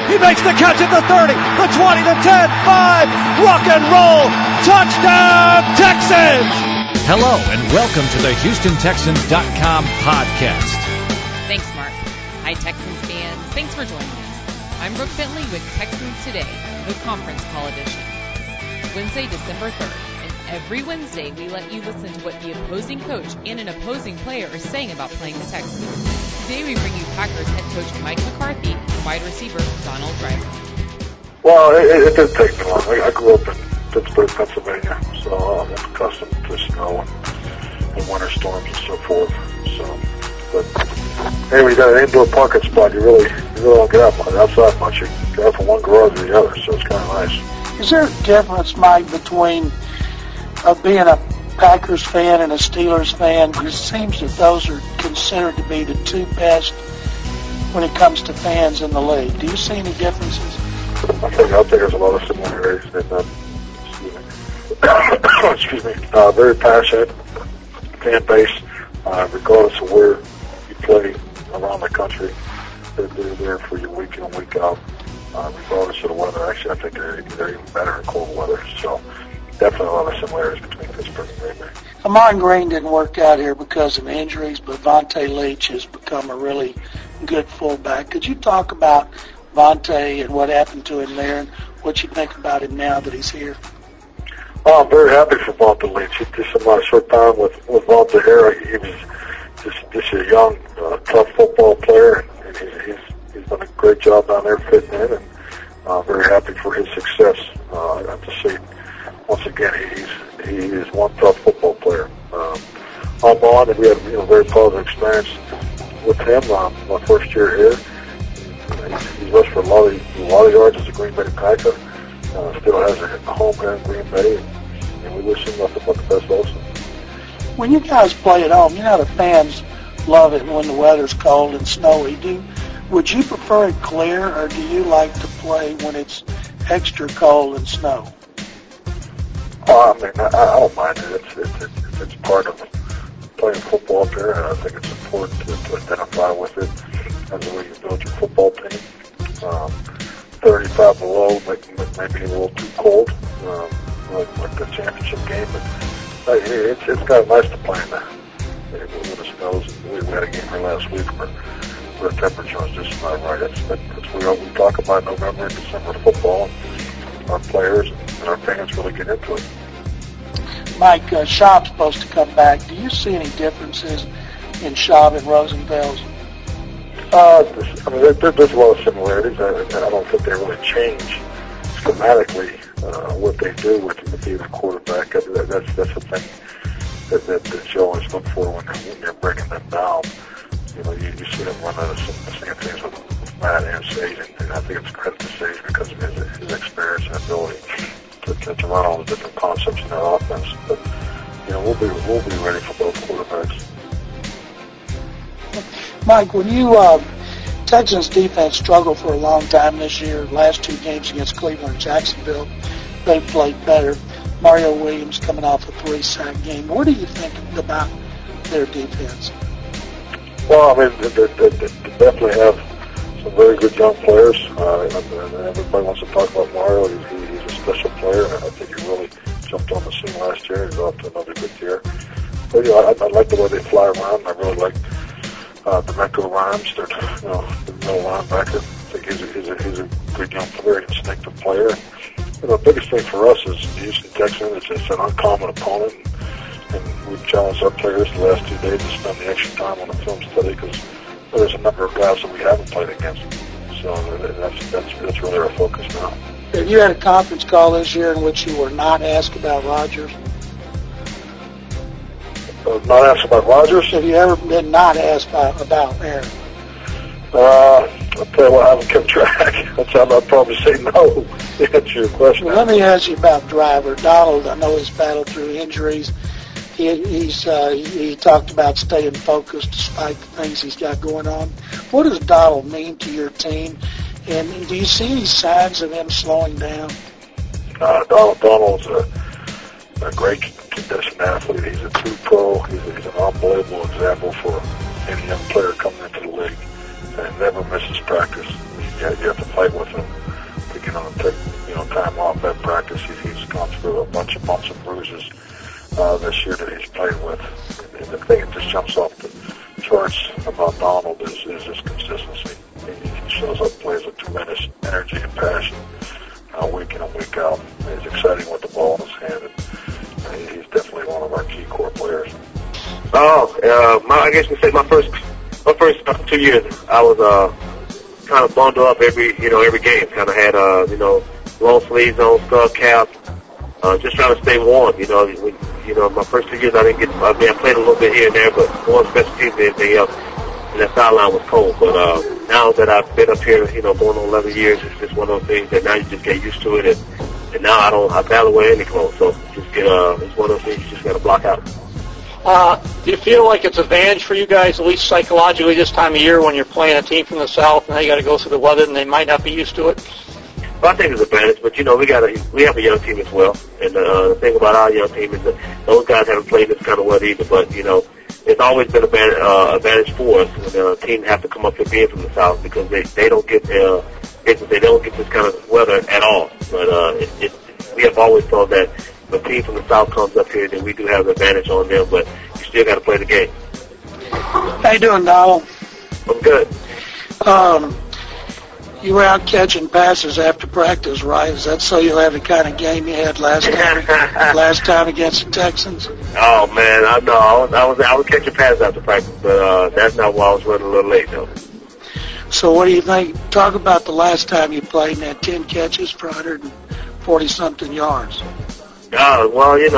He makes the catch at the 30, the 20, the 10, 5. Rock and roll. Touchdown, Texans. Hello, and welcome to the HoustonTexans.com podcast. Thanks, Mark. Hi, Texans fans. Thanks for joining us. I'm Brooke Bentley with Texans Today, the conference call edition. Wednesday, December 3rd. And every Wednesday, we let you listen to what the opposing coach and an opposing player are saying about playing the Texans. Today, we bring you Packers head coach Mike McCarthy and wide receiver Donald Driver. Well, it didn't take me long. I grew up in Pittsburgh, Pennsylvania, so I'm accustomed to snow and winter storms and so forth. So, but anyway, you got an indoor parking spot. You really don't get outside much. You go from one garage to the other, so it's kind of nice. Is there a difference, Mike, between being a Packers fan and a Steelers fan? Because it seems that those are considered to be the two best when it comes to fans in the league. Do you see any differences? I think there's a lot of similarities. Excuse me. Very passionate fan base, regardless of where you play around the country. They're there for you week in and week out, regardless of the weather. Actually, I think they're even better in cold weather. So definitely a lot of similarities between Pittsburgh and Green Bay. Ahman Green didn't work out here because of injuries, but Vontae Leach has become a really good fullback. Could you talk about Vontae and what happened to him there and what you think about him now that he's here? Oh, I'm very happy for Vontae Leach. Just in my short time with Vontae here, he was just a young, tough football player, and he's done a great job down there fitting in, and I'm very happy for his success. I have to say, once again, he is one tough football player. I'm on, and we had a very positive experience with him my first year here. He's rushed for a lot of yards as a Green Bay Packer. Still has a home here in Green Bay, and we wish him nothing but the best also. When you guys play at home, the fans love it when the weather's cold and snowy. Would you prefer it clear, or do you like to play when it's extra cold and snow? I don't mind it. It's part of playing football up here, and I think it's important to identify with it as the way you build your football team. 35 below, maybe a little too cold, like the championship game. But it's kind of nice to play in that when it snows. We had a game here last week where the temperature was just not right. That's what we talk about November and December football. Our players and our fans really get into it. Mike, Schaub's supposed to come back. Do you see any differences in Schaub and Rosenfels? There's a lot of similarities. I don't think they really change schematically what they do with either quarterback. That's the thing that you always look for when you're bringing them down. You see them run out of some of the same things with Matt and Sage, and I think it's credit to Sage because of his experience and ability to run all the different concepts in their offense. But we'll be ready for both quarterbacks. Mike, when Texans defense struggled for a long time this year, last two games against Cleveland and Jacksonville, they played better. Mario Williams coming off a 3-sack game. What do you think about their defense? Well, they definitely have some very good young players. Everybody wants to talk about Mario. He's a special player, and I think he really jumped on the scene last year. He's off to another good year. But I like the way they fly around. I really like D'Amico Rhymes, the middle linebacker. I think he's a good young player, instinctive player. The biggest thing for us is the Houston Texans. It's an uncommon opponent, and we've challenged our players the last 2 days to spend the extra time on the film study because there's a number of guys that we haven't played against. So that's really our focus now. Have you had a conference call this year in which you were not asked about Rodgers? Not asked about Rodgers? Have you ever been not asked about Aaron? I'll tell you what, I haven't kept track. That's how I'd probably say no to answer your question. Well, let me ask you about Driver. Donald, I know he's battled through injuries. He talked about staying focused despite the things he's got going on. What does Donald mean to your team? And do you see any signs of him slowing down? Donald's a great conditioned athlete. He's a true pro. He's an unbelievable example for any young player coming into the league. and never misses practice. You have to fight with him to get him to take time off at practice. He's gone through a bunch of bumps and bruises this year that he's played with. And the thing that just jumps off the charts about Donald is his consistency. He shows up, plays with tremendous energy and passion week in and week out. He's exciting with the ball in his hand, and he's definitely one of our key core players. I guess you could say my first 2 years, I was kind of bundled up every game. Kind of had long sleeves on, skull cap, just trying to stay warm. My first 2 years I didn't get. I played a little bit here and there, but more special teams than anything else. And that sideline was cold. But now that I've been up here, going on 11 years, it's just one of those things that now you just get used to it. And now I battle wear any clothes. So it's one of those things you just got to block out. Do you feel like it's an advantage for you guys, at least psychologically, this time of year when you're playing a team from the South and they got to go through the weather and they might not be used to it? Well, I think it's an advantage, but we have a young team as well. And the thing about our young team is that those guys haven't played this kind of weather either. But it's always been an advantage for us when the team have to come up here being from the South because they don't get they don't get this kind of weather at all. But we have always thought that if a team from the South comes up here, then we do have an advantage on them. But you still got to play the game. How you doing, Donald? I'm good. You were out catching passes after practice, right? Is that so you'll have the kind of game you had last time against the Texans? Oh man, I was catching passes after practice, but that's not why I was running a little late though. So what do you think? Talk about the last time you played and had 10 catches for 140-something yards. That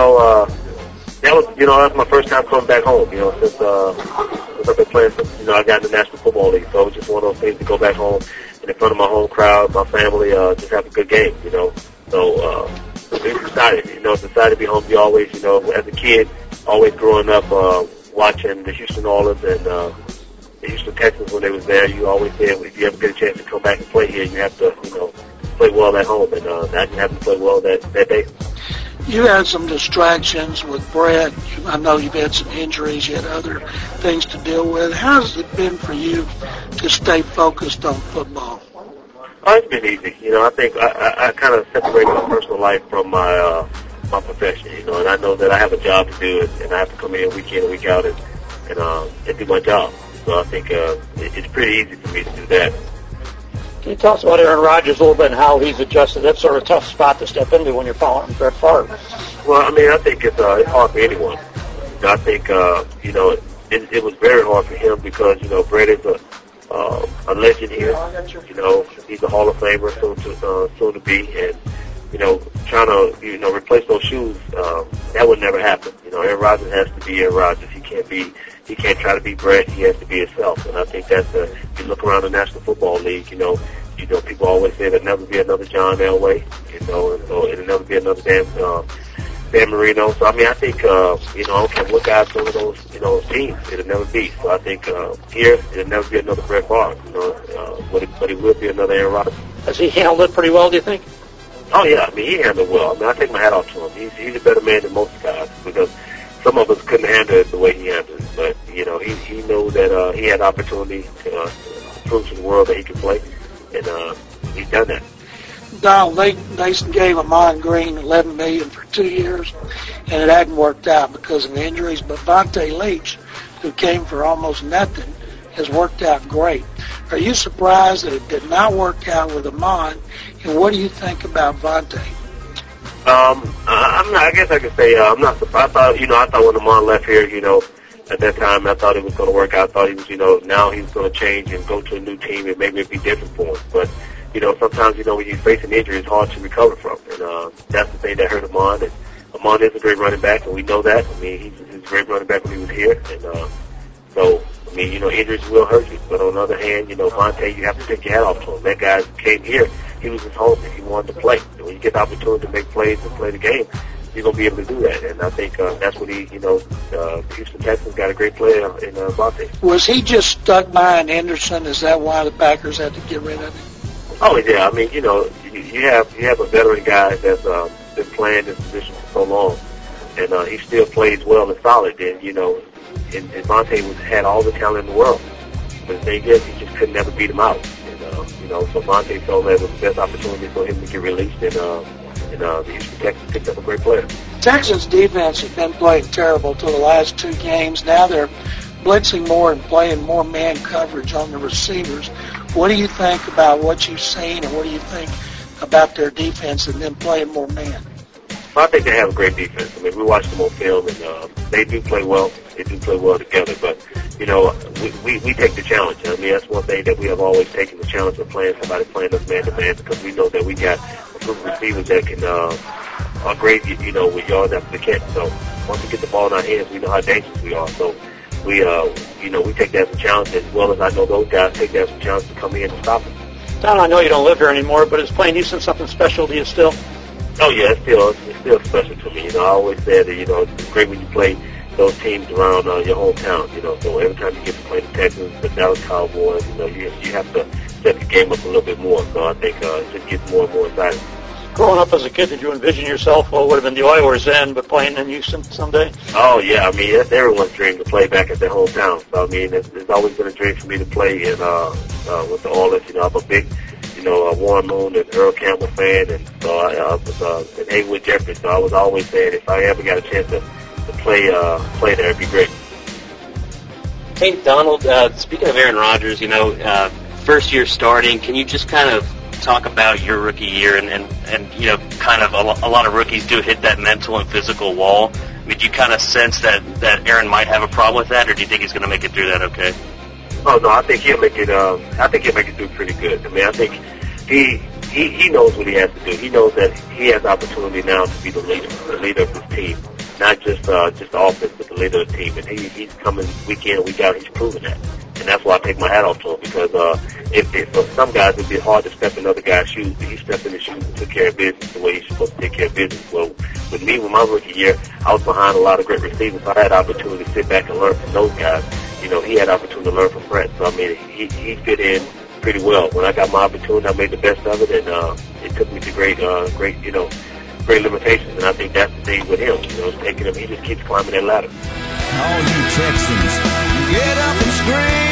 was my first time coming back home. Since I've been playing since I got in the National Football League, so it was just one of those things to go back home and in front of my home crowd, my family, just have a good game. So it's exciting. It's exciting to be home. You always, as a kid, always growing up watching the Houston Oilers and the Houston Texans when they was there. You always said if you ever get a chance to come back and play here, you have to, play well at home, and I didn't have to play well that day. You had some distractions with Brett. I know you've had some injuries. You had other things to deal with. How has it been for you to stay focused on football? Oh, it's been easy. I think I kind of separate my personal life from my profession, and I know that I have a job to do, and I have to come in week in and week out and do my job. So I think it's pretty easy for me to do that. Can you tell us about Aaron Rodgers a little bit and how he's adjusted? That's sort of a tough spot to step into when you're following Brett Favre. Well, I think it's hard for anyone. I think, it was very hard for him because, Brett is a legend here. He's a Hall of Famer soon to be. And, trying to, replace those shoes, that would never happen. Aaron Rodgers has to be Aaron Rodgers. He can't try to be Brett. He has to be himself. And I think that's if you look around the National Football League, people always say there'll never be another John Elway, and so it'll never be another Dan Marino. So, I think, I don't care what guys some of those teams, it'll never be. So I think, here, it'll never be another Brett Favre, but it will be another Aaron Rodgers. Has he handled it pretty well, do you think? Oh, yeah. He handled it well. I take my hat off to him. He's a better man than most guys because some of us couldn't handle it the way he handled it. But, he knew that he had opportunity to prove to the world that he could play, and he's done that. Donald, they gave Ahman Green $11 million for 2 years, and it hadn't worked out because of injuries. But Vontae Leach, who came for almost nothing, has worked out great. Are you surprised that it did not work out with Ahman, and what do you think about Vontae? I guess I could say I'm not surprised. I thought when Ahman left here, at that time, I thought it was going to work out. I thought he was, now he's going to change and go to a new team and maybe it'd be different for him. But, sometimes, when you face an injury, it's hard to recover from. And that's the thing that hurt Ahman. And Ahman is a great running back, and we know that. He's a great running back when he was here. And so, injuries will hurt you. But on the other hand, Vontae, you have to take your hat off to him. That guy came here. He was his home and he wanted to play. And when you get the opportunity to make plays and play the game, you're going to be able to do that. And I think that's what the Houston Texans got a great player in Vontae. Was he just stuck behind Henderson? Is that why the Packers had to get rid of him? Oh, yeah. You have a veteran guy that's been playing this position for so long, and he still plays well and solid. And, and Vontae had all the talent in the world. But the thing is, he just could never beat him out. And, you know, so Vontae felt that was the best opportunity for him to get released, and the Houston Texans picked up a great player. Texans defense has been playing terrible till the last 2 games. Now they're blitzing more and playing more man coverage on the receivers. What do you think about what you've seen, and what do you think about their defense and them playing more man? Well, I think they have a great defense. I mean, we watched them on film, and they do play well. They do play well together. But, you know, we take the challenge. I mean, that's one thing that we have always taken, the challenge of playing somebody playing us man-to-man, because we know that we got a group of receivers that can upgrade, you know, with yards after the catch. So once we get the ball in our hands, we know how dangerous we are. So we, you know, we take that as a challenge, as well as I know those guys take that as a challenge to come in and stop us. Don, I know you don't live here anymore, but is playing Houston something special to you still? Oh, yeah, it's still special to me. You know, I always said that, you know, it's great when you play those teams around your hometown, you know. So every time you get to play the Texans, the Dallas Cowboys, you know, you have to step the game up a little bit more. So I think it just gets more and more exciting. Growing up as a kid, did you envision yourself, well, it would have been the Oilers then, but playing in Houston someday? Oh, yeah. I mean, that's everyone's dream to play back at their hometown. So, I mean, it's always been a dream for me to play in with the Oilers. You know, I'm a big, you know, Warren Moon and Earl Campbell fan, and so I was in Haywood Jeffrey. So I was always saying if I ever got a chance to play there, it'd be great. Hey, Donald, speaking of Aaron Rodgers, you know, first year starting, can you just kind of talk about your rookie year and you know, kind of a lot of rookies do hit that mental and physical wall. I mean, do you kind of sense that Aaron might have a problem with that, or do you think he's going to make it through that okay? Oh, no, I think he'll make it. I think he'll make it through pretty good. I mean, I think he knows what he has to do. He knows that he has the opportunity now to be the leader of his team, not just the offense, but the leader of the team. And he's coming week in and week out. He's proven that, and that's why I take my hat off to him, because if for some guys it'd be hard to step in other guys' shoes, but he stepped in his shoes and took care of business the way he's supposed to take care of business. Well, with me, with my rookie year, I was behind a lot of great receivers, so I had the opportunity to sit back and learn from those guys. You know, he had the opportunity to learn from Brett. So, I mean, he fit in pretty well. When I got my opportunity, I made the best of it, and it took me to great limitations. And I think that's the thing with him. You know, taking him, he just keeps climbing that ladder. All you Texans, get up and scream.